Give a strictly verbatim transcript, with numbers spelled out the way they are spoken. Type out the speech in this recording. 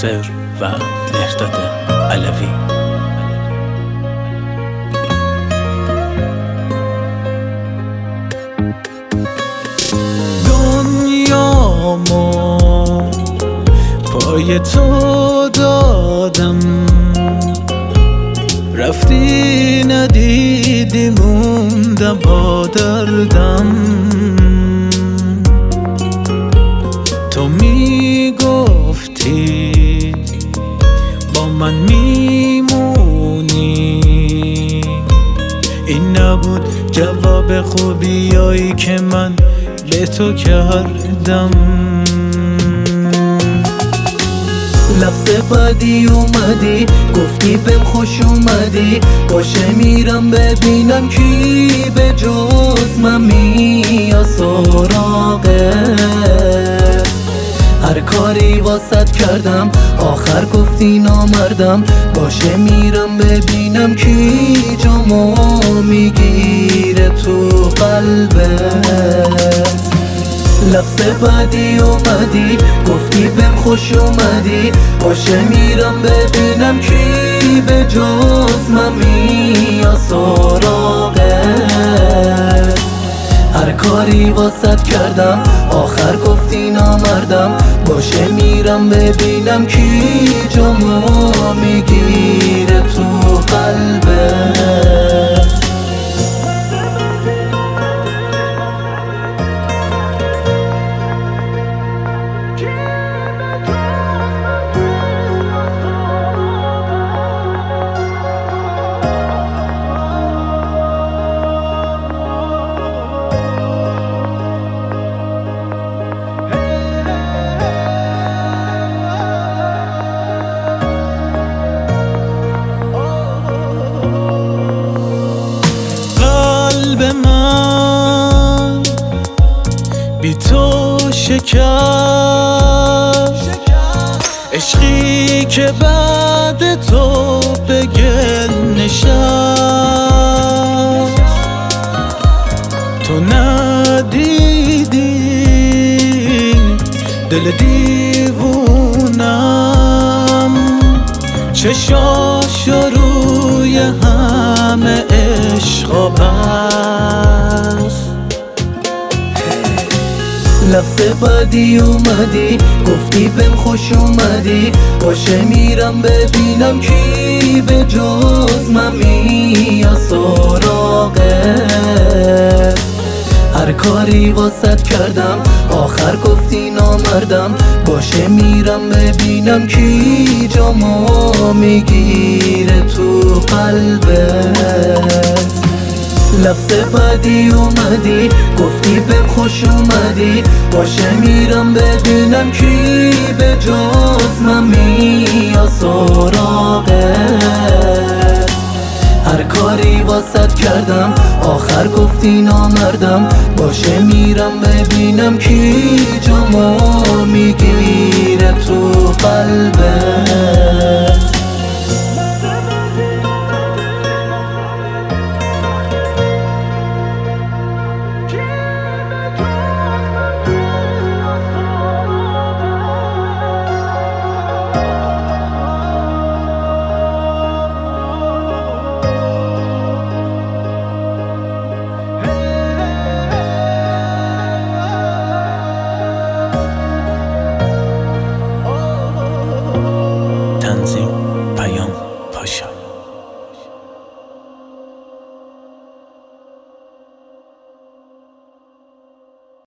ناصر و مهرداد علوی. دنیامو پای تو دادم، رفتی ندیدی موندم با دردم. تو میگفتی با من میمونی، این نبود جواب خوبیایی که من به تو کردم. لفظ بعدی اومدی گفتی بهم خوش اومدی، باشه میرم ببینم کی به جز من میاد سراغت. هر کاری واسط کردم آخر گفتی نامردم، باشه میرم ببینم کی جامو میگیره تو قلبت. لفظ بعدی اومدی گفتی بهم خوش اومدی، باشه میرم ببینم کی به جز من میاد سراغت. هر کاری واسط کردم آخر گفتی نامردم، باشه میرم ببینم کی جامو میگیره تو قلبت. قلب من بی تو شکست، عشقی که بعد تو به گل نشست. تو ندیدی دل دیوونم، چشاش روی همه عشقا بست. لفظ بعدی اومدی گفتی بهم خوش اومدی، باشه میرم ببینم کی به جز من میاد سراغت. هر کاری واسط کردم آخر گفتی نامردم، باشه میرم ببینم کی جامو میگیره تو قلبت. لفظ بعدی اومدی گفتی بهم خوش اومدی، باشه میرم ببینم کی به جز من میاد سراغت. هر کاری واسط کردم آخر گفتی نامردم، باشه میرم ببینم کی جامو میگیره تو قلبت.